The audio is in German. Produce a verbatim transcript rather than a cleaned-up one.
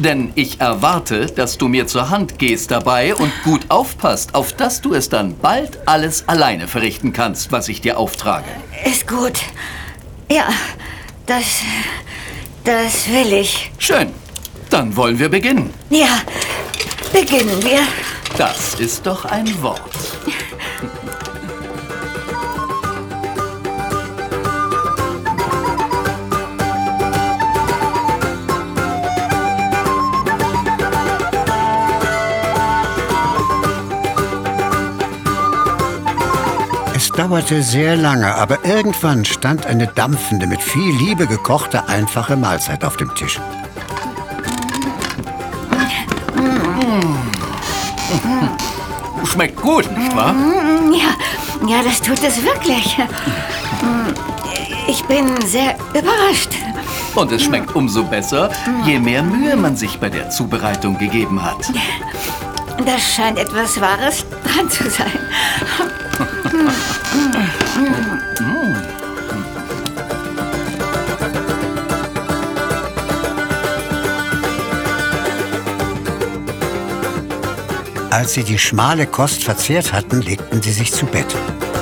Denn ich erwarte, dass du mir zur Hand gehst dabei und gut aufpasst, auf dass du es dann bald alles alleine verrichten kannst, was ich dir auftrage. Ist gut. Ja, das... das will ich. Schön. Dann wollen wir beginnen. Ja, beginnen wir. Das ist doch ein Wort. Es dauerte sehr lange, aber irgendwann stand eine dampfende, mit viel Liebe gekochte, einfache Mahlzeit auf dem Tisch. Schmeckt gut, nicht wahr? Ja, ja, das tut es wirklich. Ich bin sehr überrascht. Und es schmeckt umso besser, je mehr Mühe man sich bei der Zubereitung gegeben hat. Da scheint etwas Wahres dran zu sein. Als sie die schmale Kost verzehrt hatten, legten sie sich zu Bett.